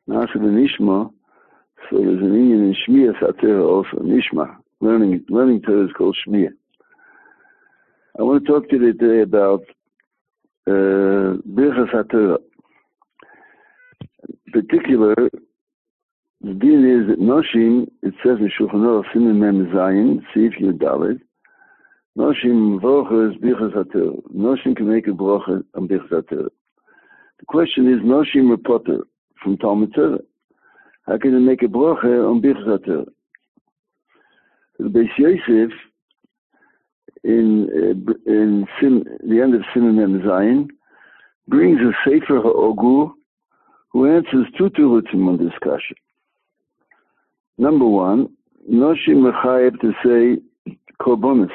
Nasa Nishma. So there's an Indian in Shmiya Satira also, Nishma. Learning Torah is called Shmiya. I want to talk to you today about Birchas HaTorah. In particular, the din is that Noshim, it says in Shulchan Aruch, Siman Mem Zayin, Seif Yud Daled, Noshim Brocha is Birchas HaTorah. Noshim can make a brocha on Birchas HaTorah. The question is, Noshim Repotter from Talmud Torah. How can they make a brocha on Birchas HaTorah? The Beis Yosef, in the end of Siman Mem Zayin, brings a Sefer HaOgur who answers two terutzim on this kasha. Number one, Noshim Mechayev to say Korbanos.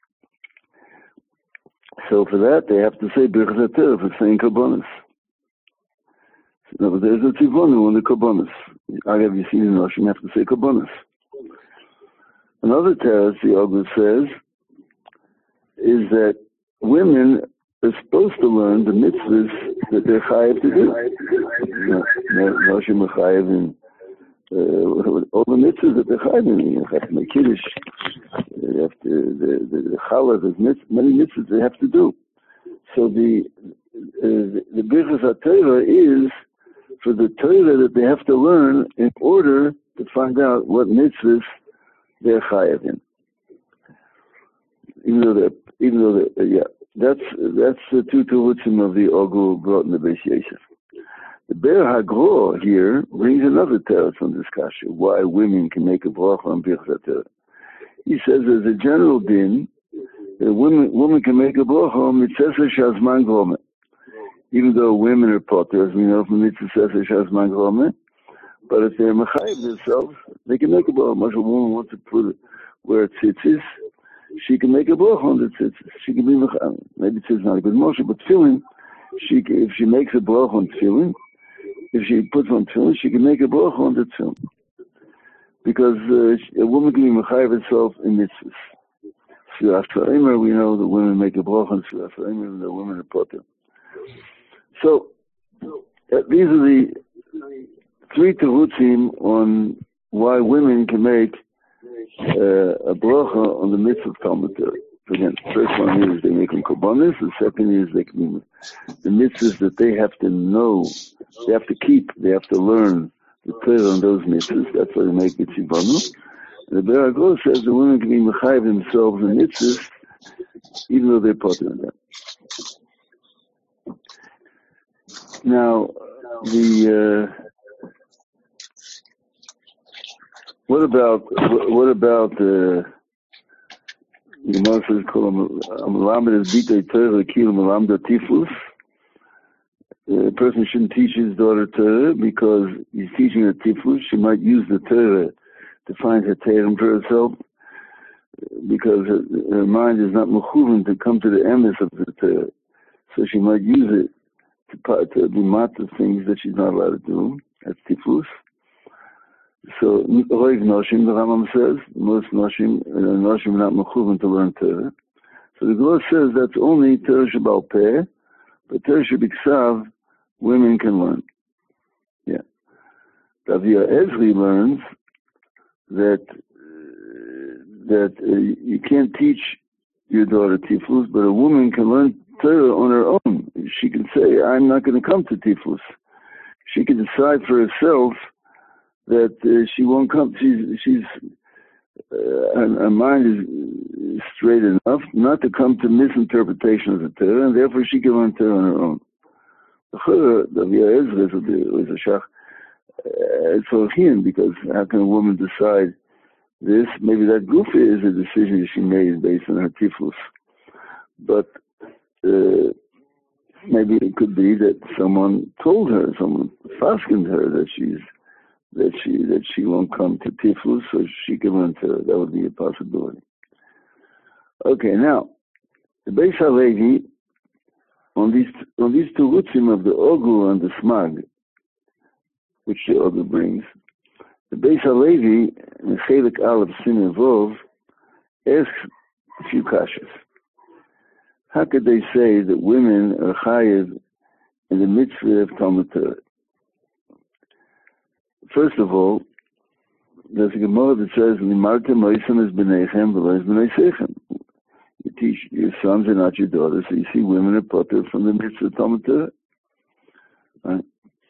So for that, they have to say Birchas HaTorah for saying Korbanos. No, there's a tivonu on the Korbanos. I have you seen the Noshim have to say Korbanos. Another teretz the Ogur says is that women are supposed to learn the mitzvahs that they're chayav to do. Noshim Mechayev in all the mitzvahs that they're chayav in. You have to make kiddush. You have to the challah. There's many mitzvahs they have to do. So the Birchas HaTorah is for the Torah that they have to learn in order to find out what mitzvahs they're chayav in. That's the two terutzim of the Ogur brought in the Beis Yosef. The Ber HaGror here brings another teretz on this kasha, why women can make a bracha on Birchas HaTorah. He says there's a general din that women can make a bracha on Mitzvah Shazman Gromet. Even though women are potter, as we know from Mitzvah Shazman Gromet, but if they're mechayev themselves, they can make a bracha. Much a woman wants to wear tzitzis, she can make a bracha on the tzitzis. She can be mechayev. Maybe tzitzis not a good motion, but tefillin, if she makes a bracha on tefillin, if she puts on tefillin, she can make a bracha on the tefillin. Because a woman can be mechayev herself in mitzvahs. Sfiras Ha'omer, we know that women make a bracha on Sfiras Ha'omer, and the women are potter. So, these are the three terutzim on why women can make a bracha on the mitzvah of Talmud Torah. Again, the first one is they make them korbanos. The second is they can the mitzvahs that they have to know, they have to keep, they have to learn the Torah on those mitzvahs. That's why they make it tzivanu. The Ber HaGror says the women can be mechayev themselves in mitzvahs, even though they're potter in them. Now, what about the Gemara says Amalamed is bitay Torah kil malamda tiflus. A person shouldn't teach his daughter Torah because he's teaching her tiflus. She might use the Torah to find her Torah for herself because her mind is not mechuven to come to the emes of the Torah. So she might use it to be mat of things that she's not allowed to do. That's tiflus. So, Roiv Noshim, the Rambam says, most Noshim not mechuven to learn Torah. So the Gemara says that's only Torah Shebal Peh, but Torah Shebiksav, women can learn. Yeah. Ravia Ezri learns that you can't teach your daughter Tiflus, but a woman can learn Torah on her own. She can say, I'm not going to come to Tiflus. She can decide for herself that she won't come. Her mind is straight enough not to come to misinterpretation of the Torah, and therefore she can learn Torah on her own. It's so because how can a woman decide this? Maybe that goofy is a decision she made based on her tiflus, but maybe it could be that someone told her, someone faskened her that she won't come to tiflus, so she can learn Torah. That would be a possibility. Okay, now the Beis HaLevi on these two rutzim of the Ogur and the Smag, which the Ogur brings, the Beis HaLevi in Chelik Aleph Sin Vov asks a few kashas. How could they say that women are chayiv in the mitzvah of Talmud Torah? first of all, there's a Gemara that says, "Limarta moisem is b'neichem v'lo is b'nei seichem." You teach your sons and not your daughters. So you see, women are potter from the mitzvah Talmud Torah. Right?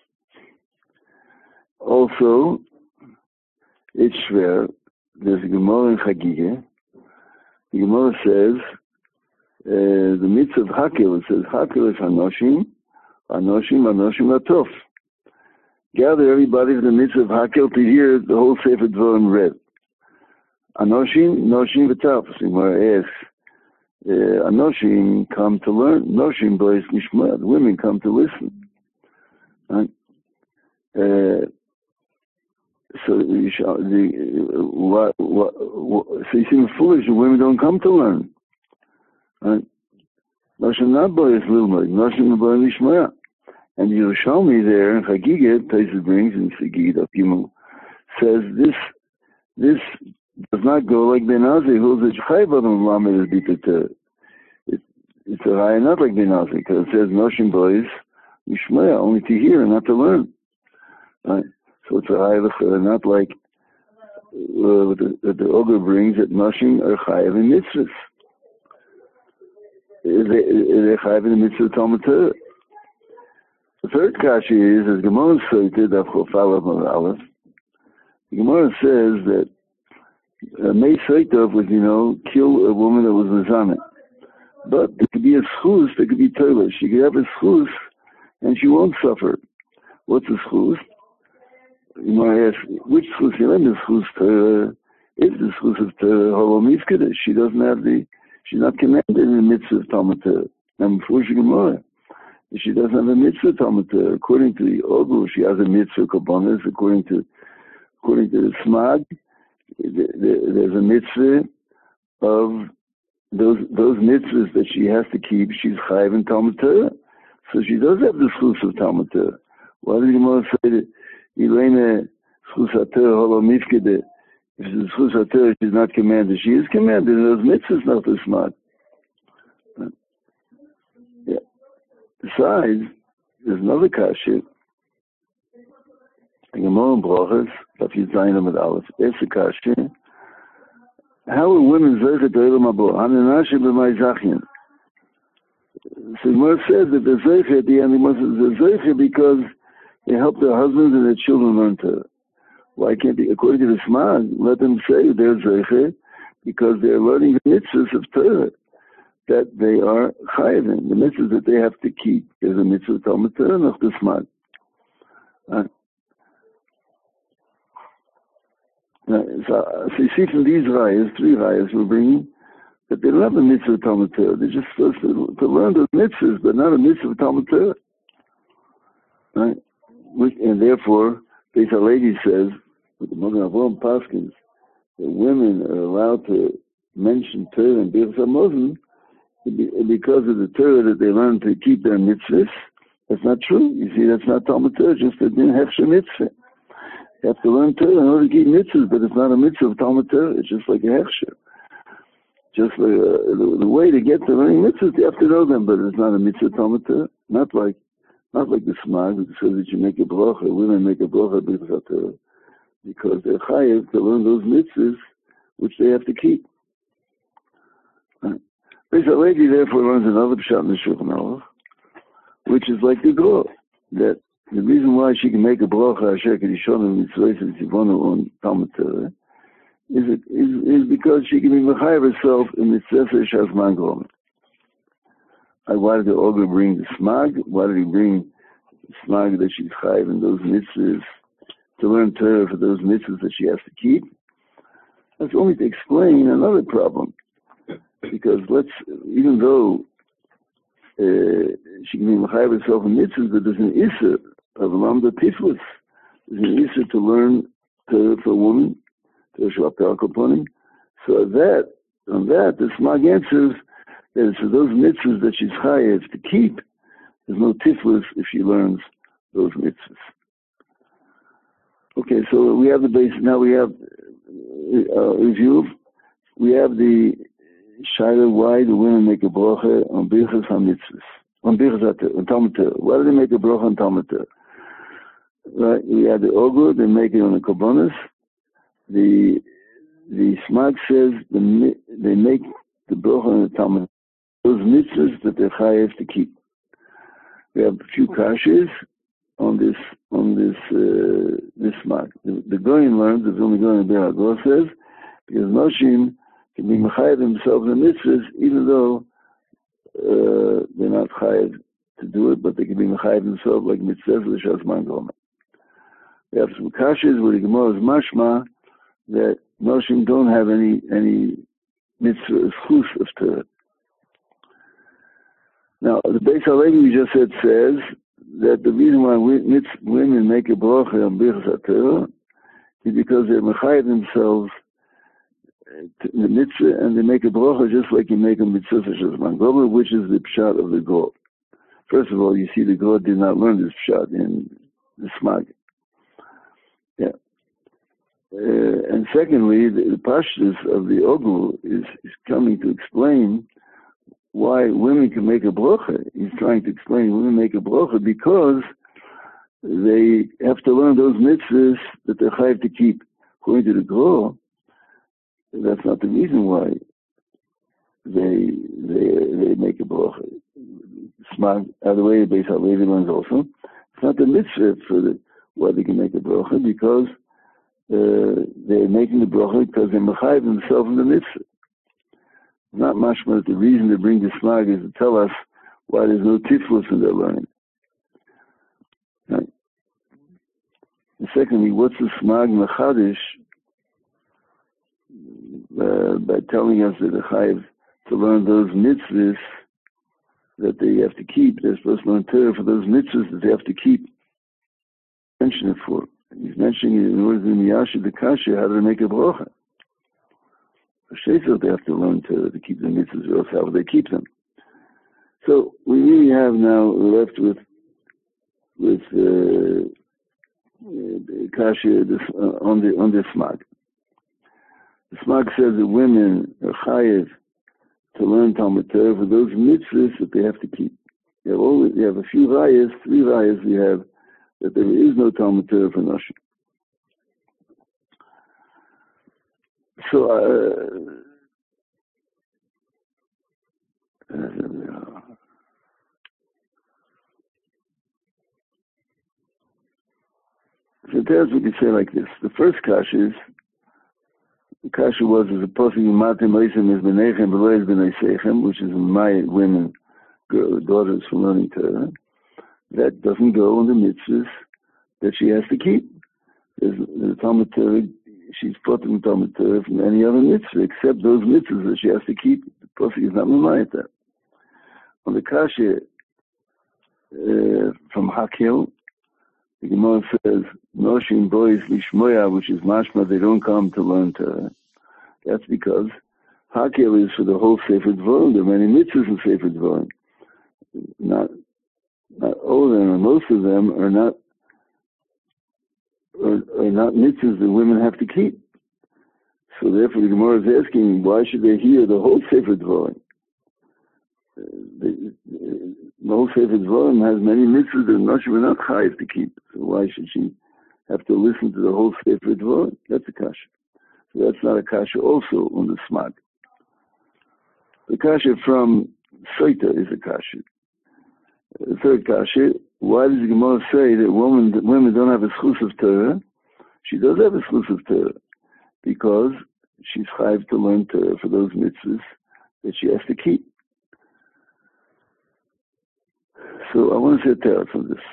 Also, it's schwer. There's a Gemara in Chagigah. The Gemara says the mitzvah of Hakel. It says Hakel is Hanoshim, Atof. Gather everybody for the mitzvah of Hakel to hear the whole Sefer Dvarim read. Anoshim, Noshim, V'taf. So Gemara asks, Anoshim come to learn. Noshim boys nishma. The women come to listen. Right? So you seem foolish. The women don't come to learn. Right? Noshim not boys lilmod. Noshim boy nishma. And Yerushalmi there in Chagigah, Taisa brings in Sigid Gimel, says this does not go like Benazi, who is a Chayvadam Lamed is it's a Raya not like Benazi, because it says Noshim boys Yishmaya, only to hear and not to learn. Right? So it's a Raya not like the Ogre brings that Noshim are Chayav in mitzvahs. They're Chayav in the mitzvah Talmud Torah. The third kasha is, as Gemara cited, the Gemara says that Mei Saitov would, kill a woman that was Mizaneh. But there could be a schus, there could be toilet. She could have a schus, and she won't suffer. What's a schus? You might ask, which schus? The schus Torah is the schus of Torah Holomifkeda. She doesn't have she's not commanded in the mitzvah of Talmud Torah. And before she Gemara. She doesn't have a mitzvah Talmud Torah. According to the Ogu, she has a mitzvah Kabbalah. According to the Smag, there's a mitzvah of those mitzvahs that she has to keep. She's chayav in Talmud Torah, so she does have the schus of Talmud Torah. Why did the Gemara say that Elena schus haTorah holo mifkede? If she's schus haTorah, she's not commanded. She is commanded. Those mitzvahs not the Smag. Besides, there's another kasha. The Gemara in Brachos, Daf Yud Amud Aleph. It's a kasha. How are women zeichet olam haba? Hananashe b'may zachin. So Gemara says that the zeichet at the end, the zeichet because they help their husbands and their children learn Torah. Why can't they? According to the Smag, let them say they're zeichet because they're learning the mitzvahs of Torah that they are chayav in, the mitzvahs that they have to keep. There's a mitzvah Talmud Torah noch the Smag. So you see from these rayas, 3 rayas we're bringing, that they don't have a mitzvah Talmud Torah. They're just supposed to learn those mitzvahs, but not a mitzvah Talmud Torah. Right? And therefore, Beis HaLevi says, with the Magen Avraham Paskins, that women are allowed to mention Torah and Birchas Hamazon because of the Torah that they learn to keep their mitzvahs. That's not true. You see, that's not Talmud Torah, just a din hefsher mitzvah. You have to learn Torah in order to keep mitzvahs, but it's not a mitzvah of Talmud Torah. It's just like a hefsher. Just like the way to get to learning mitzvahs, you have to know them, but it's not a mitzvah of Talmud Torah. Not like the Smag, which says that you make a bracha, women make a bracha Birchas Torah, because they're chayav to learn those mitzvahs which they have to keep. Beis HaLevi therefore learns another pshat in the Shulchan Aruch, which is like the Gur, that the reason why she can make a bracha Asher Kedishonim Mitzvos and Tzivonu on Talmud Torah is because she can be mechayev herself in Mitzvah Shazman Gomer. Why did the Ogre bring the Smag? Why did he bring the Smag that she's chayev in those mitzvahs to learn Torah for those mitzvahs that she has to keep? That's only to explain another problem. Because even though she can be mechayev herself in mitzvahs, but there's an issa of lamda tiflis. There's an issa to learn Torah for a woman, Torah shabbat kaponim. So on that, the Smag answers that it's for those mitzvahs that she's chayev to keep. There's no tiflis if she learns those mitzvahs. Okay, so we have the base. Now we have review. We have the Shaila, why do women make a bracha on Birchas HaMitzvahs? On Talmud Torah. Why do they make a bracha on Talmud Torah? Right, we had the Ogur, they make it on the Korbanos. The Smag says they make the Brocha on the Talmud. Those mitzvahs that they're chayav to keep. We have a few kashas on this Smag. The Goyen learns, the Vilna Goyen Be'er HaGor says, because Noshim can be mechayev themselves in mitzvahs, even though they're not chayav to do it, but they can be mechayev themselves like mitzvahs l'shas man gomer. We have some kashas where the Gemara is mashma that Noshim don't have any mitzvah schus of Torah. Now, the Beis HaLevi we just said says that the reason why women make a bracha on Birchas HaTorah is because they're mechayev themselves to the mitzvah, and they make a bracha just like you make a mitzvah l'shas man gomer, which is the pshat of the Gur. First of all, you see the Gur did not learn this pshat in the Smag. Yeah. And secondly, the pashtus of the Ogu is coming to explain why women can make a bracha. He's trying to explain women make a bracha because they have to learn those mitzvahs that they're chayav to keep. According to the Gur, that's not the reason why they make a bracha. Smag, by the way, Beis HaLevi learns also, it's not the mitzvah for why they can make a bracha, because they're making the bracha because they're mechayev themselves in the mitzvah. Not mashma that the reason to bring the Smag is to tell us why there's no tiflus in their learning. Right. And secondly, what's the Smag mechadish by telling us that they're chayev to learn those mitzvahs that they have to keep? They're supposed to learn Torah for those mitzvahs that they have to keep. Mention it for. He's mentioning it in order to miyasha the kasha how to make a bracha. They have to learn to keep the mitzvahs, or else how would they keep them? So we really have now left with kasha on the Smag. The Smag says that women are chayev to learn Talmud Torah for those mitzvahs that they have to keep. We have a few rayas, 3 rayas we have, that there is no Talmud Torah for Noshim. So, Taz we could say like this. The first kasha was as a posting matim oisim is benechem below is beneisechem, which is my women, daughters from learning Torah. That doesn't go on the mitzvahs that she has to keep. There's the Talmud Torah, she's put in Talmud Torah from any other mitzvah except those mitzvahs that she has to keep. The posting is not mamayat that. On the kasha from Hakil, the Gemara says, Noshim boys lishmoya, which is mashma, they don't come to learn Torah. That's because Hakil is for the whole Sefer Dvorim. There are many mitzvahs in Sefer Dvorim. Not all of them, or most of them are not mitzvahs that women have to keep. So therefore the Gemara is asking, why should they hear the whole Sefer Dvorim? The whole Sefer Dvorim has many mitzvahs that Noshim are not chayav to keep. So why should she have to listen to the whole Sefer Dvorim? That's a kasha. So that's not a kasha also on the Smag. The kasha from Soita is a kasha. The third kasha, why does the Gemara say that women don't have a schus of Torah? She does have a schus of Torah because she's chayav to learn Torah for those mitzvahs that she has to keep. So I want to say a teretz on this.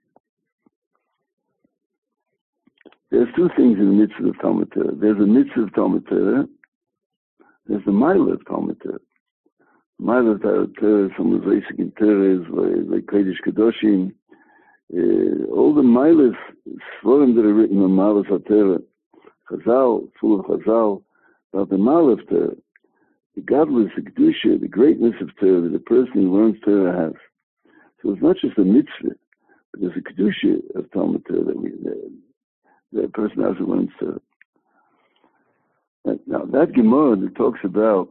There's 2 things in the mitzvah of Talmud Torah. There's a mitzvah of Talmud Torah. There's the mila of Talmud Torah. Mila of Torah, some of the basic in Torah is like Kodesh Kadoshim. All the milas, Svarim that are written on Malas HaTorah, Chazal, full of Chazal, about the mila of Torah, the godless, the kedusha, the greatness of Torah that a person who learns Torah has. So it's not just a mitzvah, but there's a kedusha of Talmud Torah that a person has who learns Torah. Now that Gemara that talks about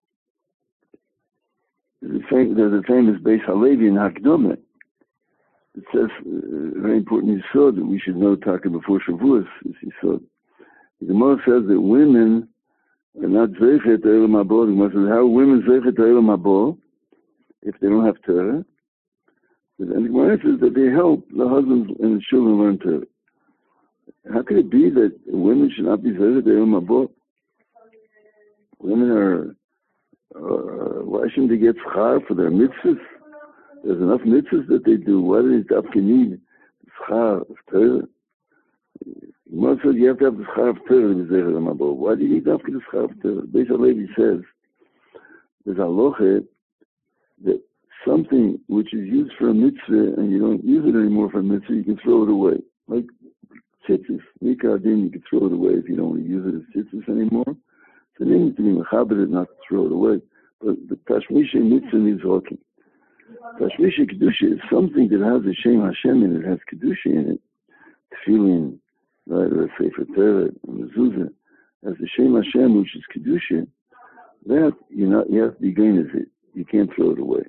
there's a famous Beis HaLevi in Hakdumah. it says, very important Yisod, that we should know Taka before Shavuos, is Yisod. The Gemara says that women are not Zeichet Eilam Haba. The Gemara says, how are women Zeichet Eilam Haba if they don't have Torah? And the Gemara says that they help the husbands and the children learn Torah. How could it be that women should not be Zeichet Eilam Haba? Women are, why shouldn't they get schar for their mitzvahs? There's enough mitzvahs that they do. Why do they have to need schar of Torah? Gemara says you have to have the schar of Torah to be Zeichet Eilam Haba. Why do you need to have the schar of Torah? Beis HaLevi says there's a halacha that something which is used for a mitzvah and you don't use it anymore for a mitzvah, you can throw it away. Like tzitzis. Mikra Adin, you can throw it away if you don't want to use it as tzitzis anymore. So they need to be mechaber it, not to throw it away. But the Tashmisha mitzvah needs walking. Tashmisha Kedusha is something that has a Shem Hashem in it, has Kedusha in it. Tefillin, right, or a Sefer Torah, and Mezuzah, has the Shem Hashem, which is Kedusha. That, you have to be gain as it. You can't throw it away.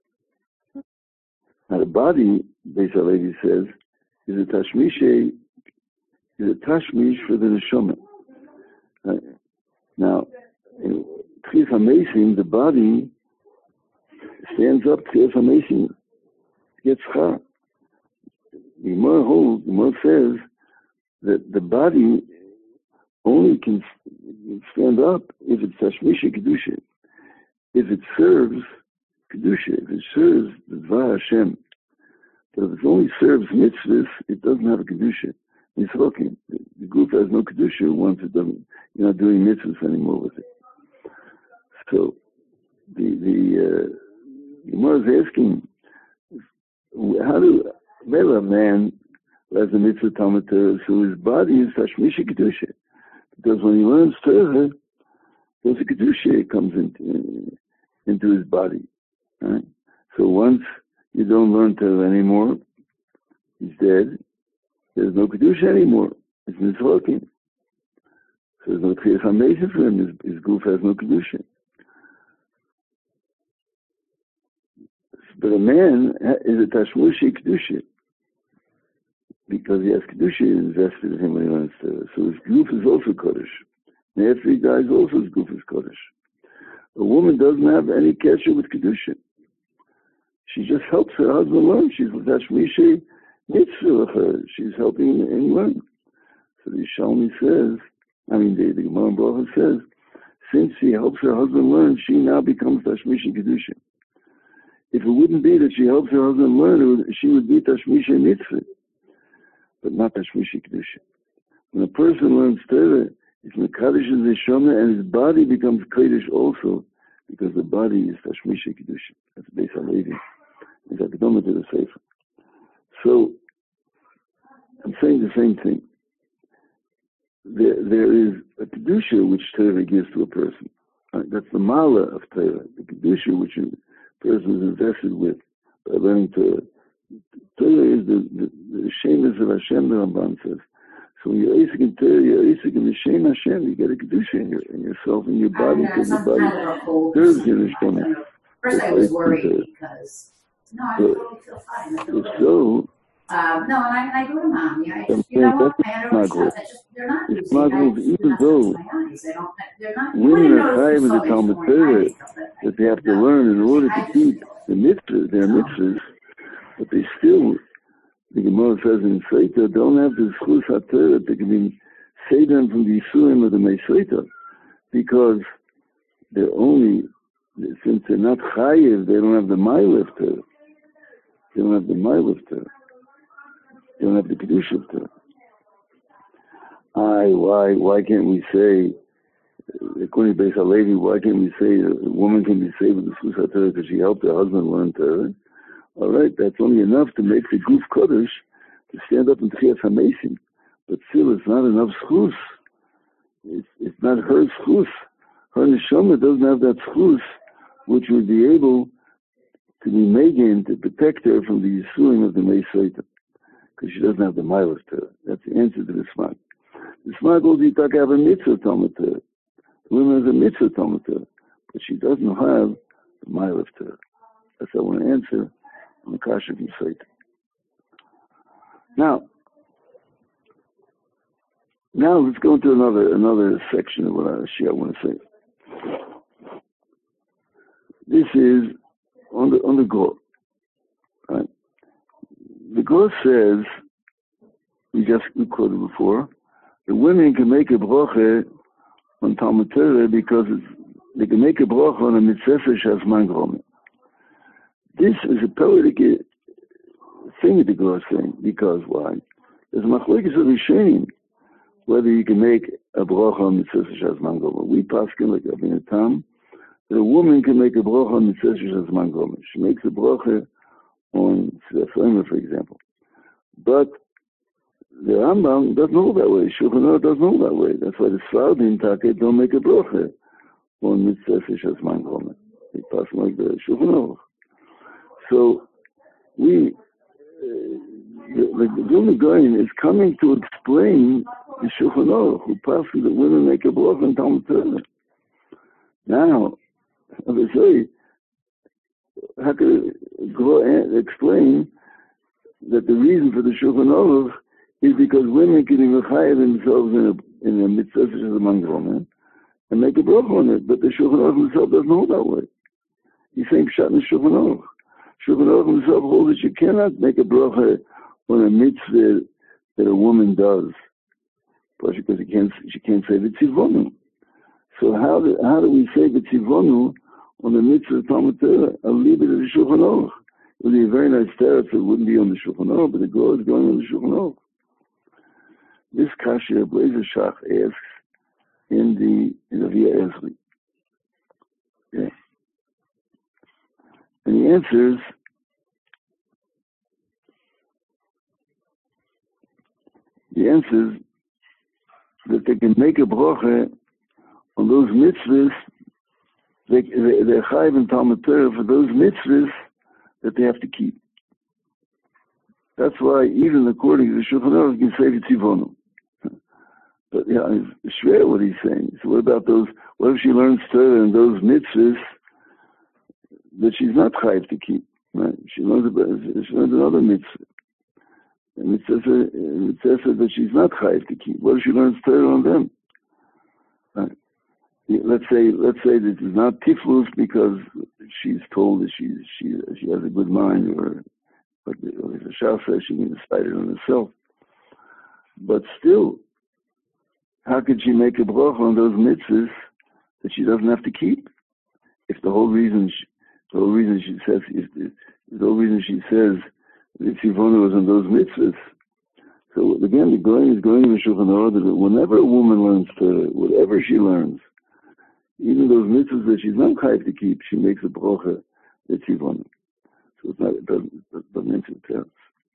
Now the body, Beis HaLevi says, is a tashmish for the neshama. Now, in Tchias HaMeisim, the body stands up. Tchias HaMeisim gets schar. The Gemara says that the body only can stand up if it's tashmish kedusha. If it serves Kedusha, if it serves the Dvar Hashem. But if it only serves mitzvahs, it doesn't have a Kedusha. It's looking. The group has no Kedusha once it doesn't, you're not doing mitzvahs anymore with it. So, the Gemara is asking, how do, well, a man who has a mitzvah Talmud Torah, so his body is Tashmisha Kedusha. Because when he learns Torah, there's a Kedusha comes into his body. Right? So once you don't learn Torah anymore, he's dead. There's no Kedusha anymore. It's miswalking. So there's no Tchias HaMeisim for him. His goof has no Kedusha. But a man is a Tashmushi Kedusha because he has Kedusha invested in him when he learns Torah. So his goof is also Kodesh. And after he dies, also his goof is Kodesh. A woman doesn't have any kesher with Kedusha. She just helps her husband learn. She's Tashmishi Mitzvah. She's helping him learn. So the Shalmi says, the Gemara Bracha says, since she helps her husband learn, she now becomes Tashmishi Kedusha. If it wouldn't be that she helps her husband learn, she would be Tashmishi Mitzvah, but not Tashmishi Kedusha. When a person learns Torah, it's Mekadosh his neshama, and his body becomes Kodesh also, because the body is Tashmisha Kedusha. That's Beis HaLevi. It's Akdama to the Sefer. So, I'm saying the same thing. There is a Kedusha which Torah gives to a person. That's the Mala of Torah, the Kedusha which a person is invested with by learning Torah. Torah is the Shemus of Hashem, the Ramban says. So when you're Isaac in Torah, you're Isaac in the Shem Hashem, you get a Kedusha in yourself, in your body, because your body serves your Neshama. First I was worried because, I totally feel fine. So, and I go to mommy. I had always thought that they're not using even though they're not, women are chayav in the Talmud Torah that they have to learn in order to keep the mitzvahs, their mitzvahs, but they still, the Gemara says in Seita, don't have the schus HaTorah that can save them from the Yisurim of the Meisreita, because they're only, since they're not chayav, they don't have the Ma'il of Torah. They don't have the Ma'il of Torah. They don't have the Kedusha of Torah. Why can't we say, according to Beis HaLevi, why can't we say a woman can be saved with the schus HaTorah because she helped her husband learn Torah? All right, that's only enough to make the Guf Kodesh to stand up in Tchias HaMeisim. But still, it's not enough schus. It's not her schus. Her neshama doesn't have that schus which would be able to be megan to protect her from the Yisurim of the Meisreita, because she doesn't have the Ma'il of Torah. That's the answer to the Smag. The Smag goes, you talk have a mitzvah Talmud Torah. The woman has a mitzvah Talmud Torah, but she doesn't have the Ma'il of Torah. That's what I want to answer on the Kasha from Seita. Now let's go into another section of what I want to say. This is on the Gur. Right? The Gur says, we quoted before, the women can make a bracha on Talmud Torah because they can make a bracha on a mitzvah shazman gromen. This is a poetic thing that the Gur is saying. Because why? There's machlokes of Rishonim whether you can make a bracha on mitzvah shazman gromen. We paskin like Avinu Tam that a woman can make a bracha on mitzvah shazman gromen. She makes a bracha on Tzedakah, for example. But the Rambam doesn't hold that way. Shulchan Aruch doesn't hold that way. That's why the Sfardim Take don't make a bracha on mitzvah shazman gromen. They pass like the Shulchan Aruch. So the Vilna Gaon is coming to explain the Shulchan Aruch, who passes that women make a bracha on Talmud Torah. Now, I would say, how could Gur explain that the reason for the Shulchan Aruch is because women can mechayah themselves in a mitzvah shazman gromen and make a bracha on it, but the Shulchan Aruch himself doesn't hold that way. He's saying pshat in the Shulchan Aruch. Shulchan Aruch himself holds that you cannot make a bracha on a mitzvah that a woman does, because she can't say the tzivonu. So how do we say the tzivonu on the mitzvah of Talmud Torah? I'll leave it at the Shulchan Aruch. It would be a very nice teretz if it wouldn't be on the Shulchan Aruch, but the Gur is going on the Shulchan Aruch. This kasha Blazer Shach asks in the Via Ezri. Okay. And he answers, that they can make a bracha on those mitzvahs, they're chayiv in Talmud Torah for those mitzvahs that they have to keep. That's why even according to the Shulchan Aruch, you can say the tzivonu. But yeah, it's schwer what he's saying. So what about those? What if she learns Torah and those mitzvahs that she's not chayiv to keep? Right? She learns another mitzvah. And it says that she's not chayiv to keep. What if she learns Torah on them? Right? Let's say that it's not tiflus because she's told that she has a good mind, but the Shah says she can decide it on herself. But still, how could she make a bracha on those mitzvahs that she doesn't have to keep? If the whole reason she says the tzivonu was on those mitzvahs. So again, the Goyen is going in the Shulchan Aruch that whenever a woman learns Torah, whatever she learns, even those mitzvahs that she's not chayiv to keep, she makes a bracha the tzivonu. So it doesn't answer the teretz.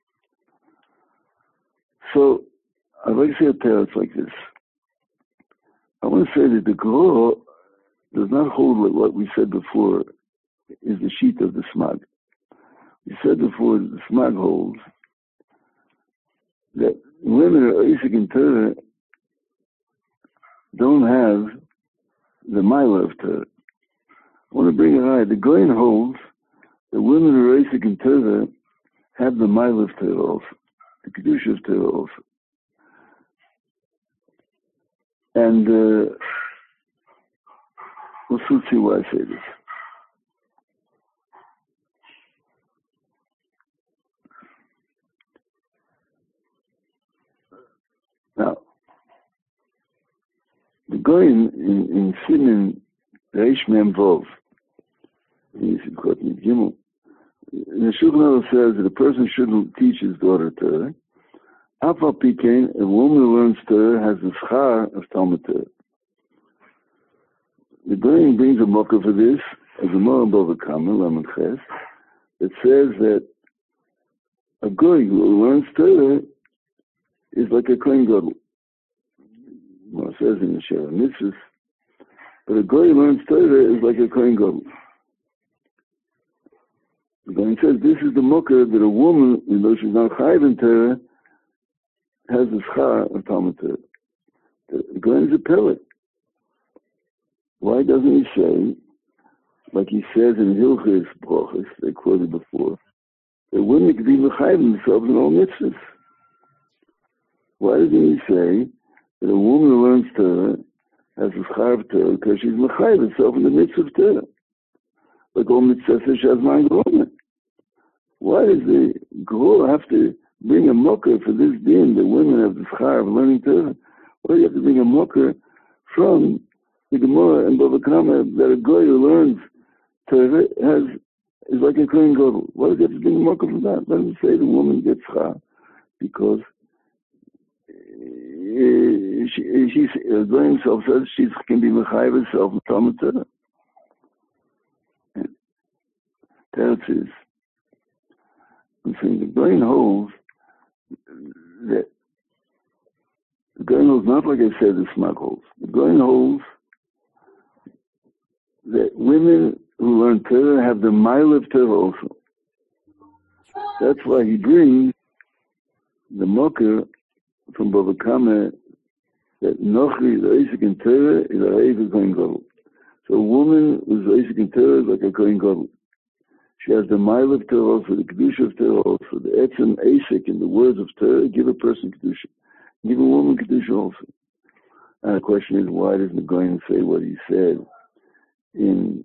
So I'd like to say a teretz like this. I want to say that the Gur does not hold with what we said before is the sheet of the Smag. We said before that the Smag holds that women who are Isaac in Torah don't have the Mila of Torah. I want to bring it high. The Goyen holds that women who are Isaac in Torah have the Mila of Torah also, the Kedusha of Torah also. And we'll soon see why I say this. Now, the Goyen in Siman Reish Mem Vov, in the Shulchan Aruch says that a person shouldn't teach his daughter Torah. Afal Pikein, a woman who learns Torah has the schar of Talmud Torah. The Goyen brings a mocha for this, as a Moran Bava Kama, Lamed Ches, that says that a goy who learns Torah is like a Kohen Gadol. Well, it says in the Sheva Mitzvahs, but a goy who learns Torah is like a Kohen Gadol. The Goyen says this is the mocha that a woman, even though she's not chayiv in Torah, has the schar of Talmud Torah. The Goyen is a pellet. Why doesn't he say, like he says in Hilchos Brachos, they quoted before, that women can be mechayiv themselves in all mitzvahs? Why doesn't he say that a woman who learns Torah has a schar of Torah because she's mechayev herself in the midst of Torah? Like all mitzvahs she has mind growing. Why does the Gro have to bring a mocker for this din that women have the schar of learning Torah? Why do you have to bring a mocker from the Gemara and Bava Kama that a guy who learns Torah is like a Kohen Gadol? Why does he have to bring a mocker from that? Let him say the woman gets schar because she's going himself says she can be mechayev herself in Talmud Torah. That is, I'm saying the Goyen holds that the Goyen holds not like I said the Smag holds. The Goyen holds that women who learn Torah have the mile of Torah also. That's why he brings the mocker from Bava Kama that Nochri, the Isaac in Torah, is a Reiv Kohen Gadol. So a woman who's Isaac in Torah is like a Kohen Gadol. She has the mile of Torah also, the Kedusha of Torah also, the Etzem Isaac in the words of Torah, give a person Kedusha. Give a woman Kedusha also. And the question is, why doesn't the Goyen say what he said in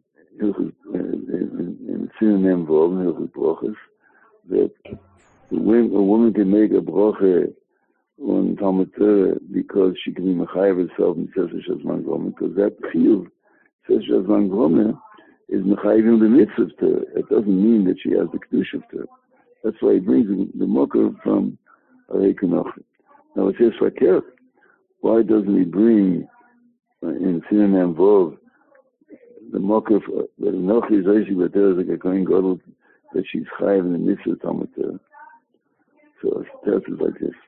Synonym Vov, in Hilchot Brochos, that a woman can make a broche on Talmud Torah because she can be mechayev herself in Tzesha Shazman Gomer, because that chiyuv Tzesha Shazman Gomer is mechayev in the mitzvah of Torah. It doesn't mean that she has the kedusha of Torah. That's why he brings the mocker from Arei Kenochi. Now it says Fakir. Why doesn't he bring in Synonym Vov the mocker that Enochi is Isaac but there is like a Kohen Gadol that she's chayev in the mitzvah of Talmud Torah? So it is like this.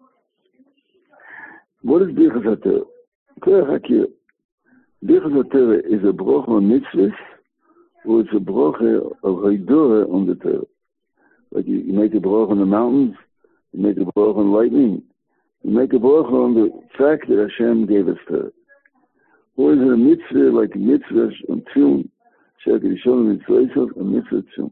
What is Birchas HaTorah? Klei Hakir. Birchas HaTorah is a broch on mitzvahs, or it's a broch of Haidorah on the Torah. Like you make a broch on the mountains, you make a broch on lightning, you make a broch on the fact that Hashem gave us Torah. Or is it a mitzvah like a mitzvah on Tzion, She'er Kedishon Mitzvah, a mitzvah Tzion?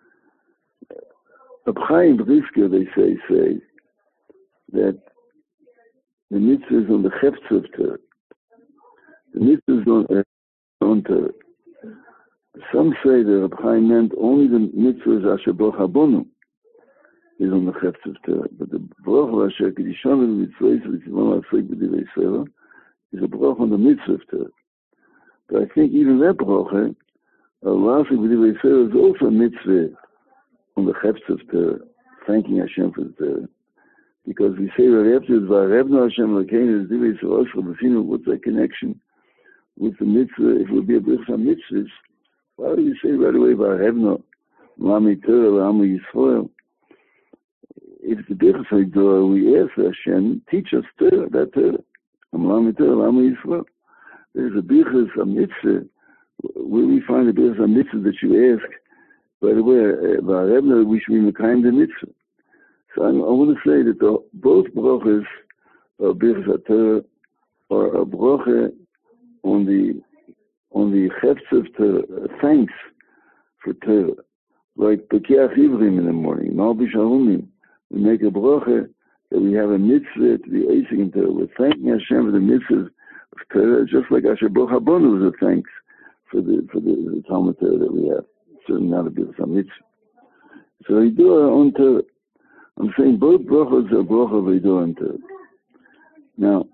Reb Chaim Brisker, they say that the mitzvah is on the Chefetz of Torah. The mitzvah is on Torah. Some say that Reb Chaim meant only the mitzvah Asher Boch Habonu is on the Chefetz of Torah. But the Baruch of Asher Kedishon Mitzvah V'Tzivon L'Asik B'Divrei Selah is a Baruch on the mitzvah of Torah. But I think even that Baruch, L'Asik B'Divrei Selah is also a mitzvah on the Chefetz of Torah, thanking Hashem for the Torah. Because we say right after V'Arebnu Hashem L'Keinu Divrei Selah, what's that connection with the mitzvah? If it would be a Birchas HaMitzvahs, why do you say right away V'Arebnu L'Ami Torah L'Ami Yisrael? If the Birchas HaDorah, we ask Hashem, teach us Torah, that Torah. L'Ami Torah L'Ami Yisrael. There's a Birchas HaMitzvah, where we find the Birchas HaMitzvah that you ask. By the way, V'Arebnu, we should be Mekayim the mitzvah. So I want to say that both broches of Birchas HaTorah are a broche on the Chefetz of Torah, thanks for Torah. Like Pekiach Ivrim in the morning, Malbish HaHumim, we make a broche that we have a mitzvah to be Eisik in Torah. We're thanking Hashem for the mitzvah of Torah, just like Asher Boch Habonu was a thanks for the Talmud Torah that we have. Certainly not a Birchas HaMitzvah. So we do our own Torah. I'm saying both brachos are bracha of Eidah and Torah. Now,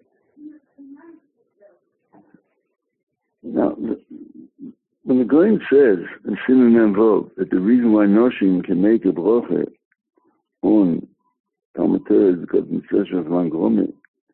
when the Goyen says in Synonym Vov that the reason why Noshim can make a bracha on Talmud Torah is because Mitzvah Shazman Gomer,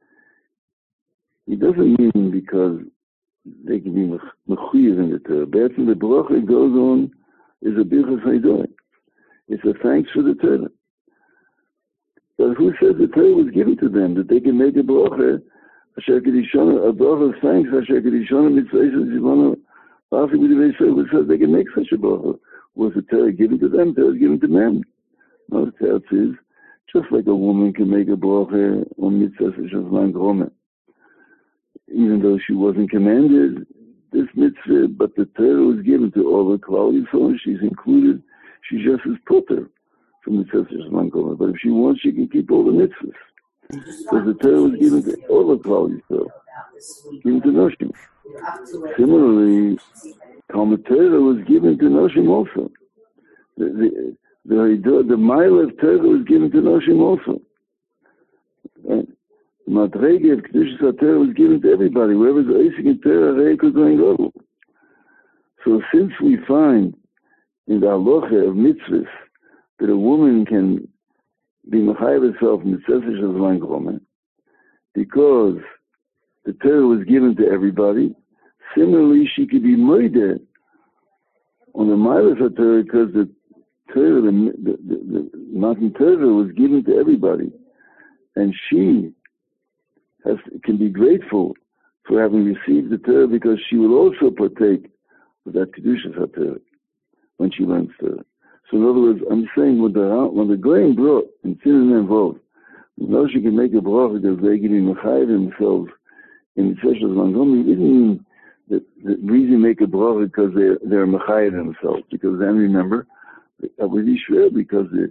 he doesn't mean because they can be mechuyev in the Torah. But the bracha it goes on is a Birchas Eidah. It's a thanks for the Torah. But who says the Torah was given to them, that they can make a bracha, Asher Kedishon, a bracha of thanks, Asher Kedishon, Mitzvah Zivana, L'Asik B'Divrei Selah, who says they can make such a bracha? Was the Torah given to them? The Torah was given to men. No, the Torah says, just like a woman can make a bracha on Mitzvah Shazman Gomer, even though she wasn't commanded this mitzvah, but the Torah was given to all the Klal Yisrael, she's included, she just is putter from the Tzesha Shazman Gomer. But if she wants, she can keep all the mitzvahs. Because the Torah was given to all of Klal Yisrael, given to Noshim. Similarly, Talmud Torah was given to Noshim also. The mile of Torah was given to Noshim also. Right? The Madrege of Kedushas HaTorah was given to everybody. Whoever's Eisik in Torah, Reiko going over. So since we find in the halacha of mitzvahs that a woman can be mechayev herself in the tzesach of Zman Gomer, because the Torah was given to everybody, similarly she could be moideh on the milas of Torah because the Torah, the Matan Torah was given to everybody, and she can be grateful for having received the Torah because she will also partake of that Kedushas HaTorah when she learns Torah. So in other words, I'm saying when the Goyim brought and sin involved, now she can make a bracha because they can be mechayev themselves in the Tzesach Zman Gomer. It didn't mean that the reason make a bracha because they're mechayev themselves. Because then remember, with Yisrael, because the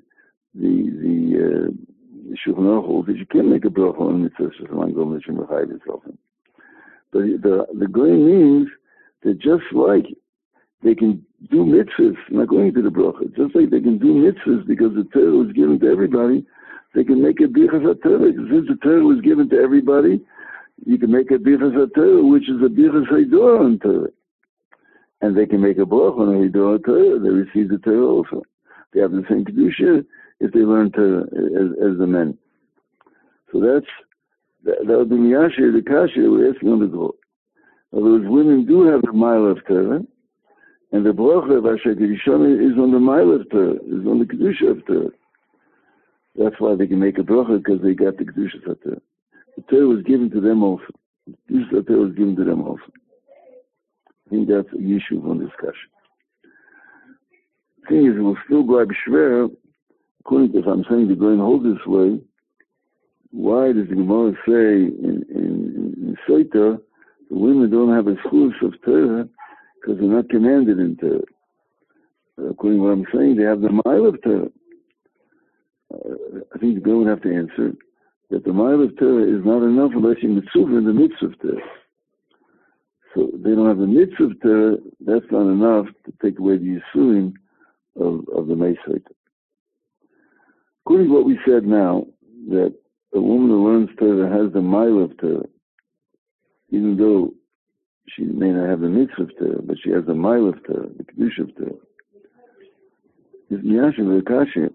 Shulchan Aruch holds that you can't make a bracha on the Tzesach Zman Gomer that you mechayev yourself in. But the Goyim means that just like they can do mitzvahs, not going to the bracha, just like they can do mitzvahs because the Torah was given to everybody, they can make a bichas HaTorah. Since the Torah was given to everybody, you can make a bichas HaTorah, which is a bichas Hidor on Torah. And they can make a bracha on a Hidor Torah. They receive the Torah also. They have the same kedusha if they learn Torah as the men. So that would be Miyashir, the Kasha we're asking on the Gro. In other words, women do have the mile of Torah, and the bracha of Asher Kedishon is on the mile of Torah, is on the kedusha of Torah. That's why they can make a bracha, because they got the kedusha of Torah. The Torah was given to them also. The kedusha of Torah was given to them also. I think that's a issue on discussion. The thing is, it will still go schwer, according to if I'm saying they're going to hold this way, why does the Gemara say in Soita, the women don't have a schus of Torah because they're not commanded in Torah? According to what I'm saying, they have the mile of Torah. I think the girl would have to answer that the mile of Torah is not enough unless you mitzvah in the mitzvah of Torah. So they don't have the mitzvah of Torah, that's not enough to take away the yisurim of the Meisait. According to what we said now, that a woman who learns Torah has the mile of Torah, even though she may not have the mitzvah of Torah, but she has the mile of Torah, the kedusha of Torah. Is Miyashim V'Akashim.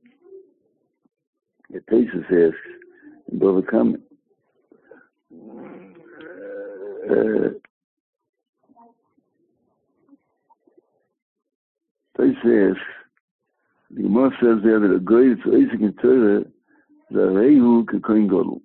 The Tesis asks in Bava Kama. Tesis asks, the Gemara says there that a goy that's Eisik in Torah, the Reihu K'Koyin Godel.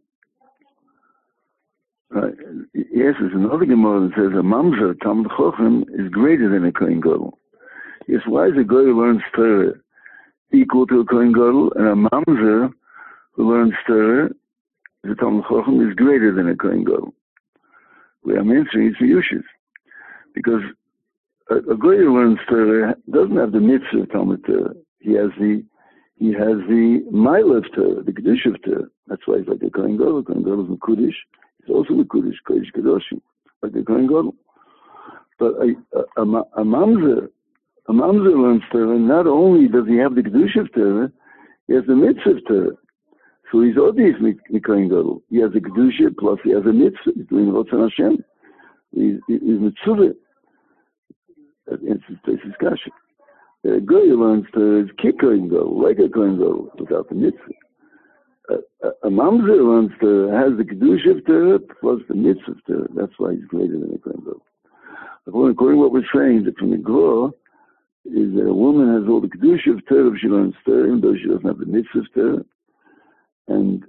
Right. Yes, there's another Gemara that says a mamzer, Talmud Chochem, is greater than a Kohen Gadol. Yes, why is a guy who learns Torah equal to a Kohen Gadol, and a mamzer who learns Torah, the Talmud Chochem, is greater than a Kohen Gadol? We are answering it's Yushis. Because a guy who learns Torah doesn't have the mitzvah of Talmud Torah. He has the mile of Torah, the Kedush of Torah. That's why he's like a Kohen Gadol. Kohen Gadol is Mekudesh. It's also the Kodesh Kedoshim, like the Kohen Gadol. But a mamzer learns Torah. Not only does he have the Kedush of Torah, he has the mitzvah of Torah. So he's obviously Kohen Gadol. He has the Kedusha plus he has a mitzvah. He's doing Rotzon Hashem. He's mitzvah. It's discussion. A guy who learns Torah is Kohen Gadol, like a Kohen Gadol, without the mitzvah. A mamzer learns Torah, has the kedusha of Torah plus the mitzvah of Torah. That's why he's greater than a Kohen Gadol. According to what we're saying, that from the Gra is that a woman has all the kedusha of Torah if she learns Torah, even though she doesn't have the mitzvah of Torah. And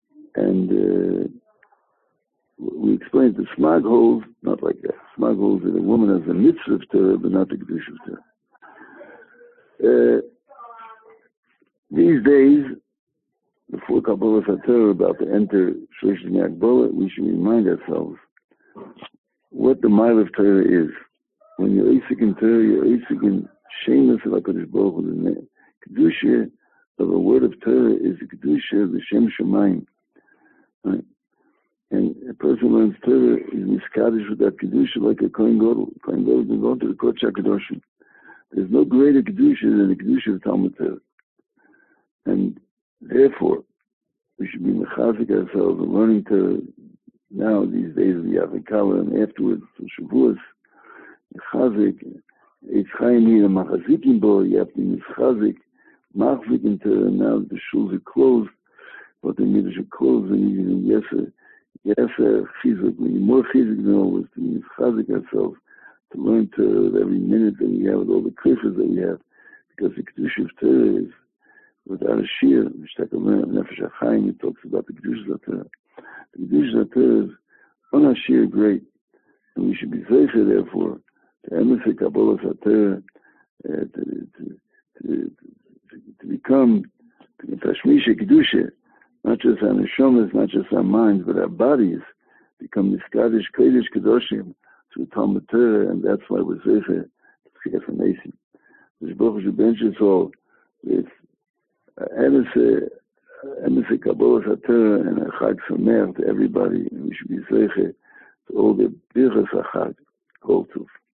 we explained the Smag holds not like that. Smag holds that a woman has the mitzvah of Torah, but not the kedusha of Torah. These days, before Kabbalah Satorah about to enter Shlosh Agbola, we should remind ourselves what the mile of Torah is. When you're Eisik in Torah, you're Eisik in Shemus of HaKadosh Baruch Hu. The Kedusha of a word of Torah is the Kedusha of the Shem Shemayim. Right? And a person learns Torah is miskadish with that kedusha like a Kohen Gadol. Kohen Gadol can go to the Kodesh HaKadoshim. There's no greater kedusha than the kedusha of Talmud Torah. And therefore, we should be mechazik ourselves and learning to now these days of the Avikala and afterwards to Shavuos, mechazik, it's chayim a machazikim bo, you have to be mechazik, machzikim to now the shuls are closed, but the midrash are closed and you can chizuk, we need more chizuk than always to be mechazik ourselves, to learn to every minute that we have with all the cliffs that we have, because the kedusha of Torah is without a shir, Nefesh HaChaim, it talks about the Kedusha of Torah. The Kedusha of Torah is on a shir great, and we should be zeicher, therefore, to emes Kabbalah HaTorah, to become Tashmisha Kedusha, not just our neshamas, not just our minds, but our bodies, become Miskadish Kodesh Kedoshim through Talmud Torah, and that's why we're zeicher to Tchiyas HaMesim. The Baruch Hu benches all with emes Kabbalah HaTorah and a Chag Sameach to everybody, and we should be zeicher to all the birchas HaChag. Kol Tov.